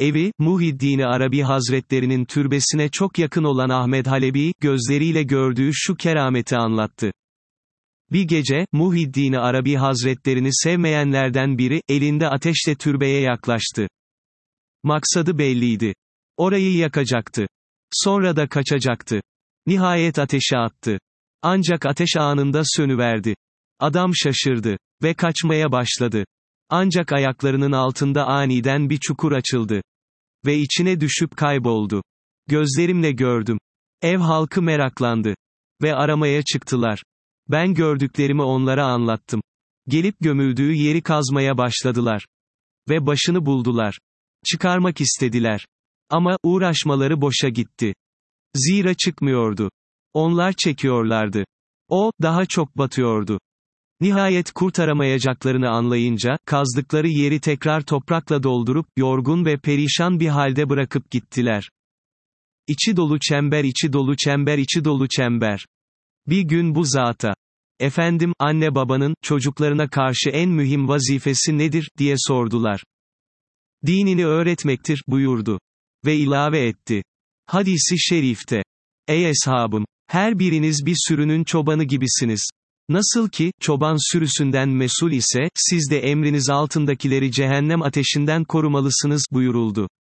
Evi, Muhiddin-i Arabi Hazretlerinin türbesine çok yakın olan Ahmed Halebi, gözleriyle gördüğü şu kerameti anlattı. Bir gece, Muhiddin-i Arabi Hazretlerini sevmeyenlerden biri, elinde ateşle türbeye yaklaştı. Maksadı belliydi. Orayı yakacaktı. Sonra da kaçacaktı. Nihayet ateşe attı. Ancak ateş anında sönüverdi. Adam şaşırdı. Ve kaçmaya başladı. Ancak ayaklarının altında aniden bir çukur açıldı. Ve içine düşüp kayboldu. Gözlerimle gördüm. Ev halkı meraklandı. Ve aramaya çıktılar. Ben gördüklerimi onlara anlattım. Gelip gömüldüğü yeri kazmaya başladılar. Ve başını buldular. Çıkarmak istediler. Ama, uğraşmaları boşa gitti. Zira çıkmıyordu. Onlar çekiyorlardı. O, daha çok batıyordu. Nihayet kurtaramayacaklarını anlayınca, kazdıkları yeri tekrar toprakla doldurup, yorgun ve perişan bir halde bırakıp gittiler. İçi dolu çember, içi dolu çember, içi dolu çember. Bir gün bu zata, efendim, anne babanın, çocuklarına karşı en mühim vazifesi nedir, diye sordular. Dinini öğretmektir, buyurdu. Ve ilave etti. Hadisi şerifte. Ey eshabım! Her biriniz bir sürünün çobanı gibisiniz. Nasıl ki, çoban sürüsünden mesul ise, siz de emriniz altındakileri cehennem ateşinden korumalısınız, buyuruldu.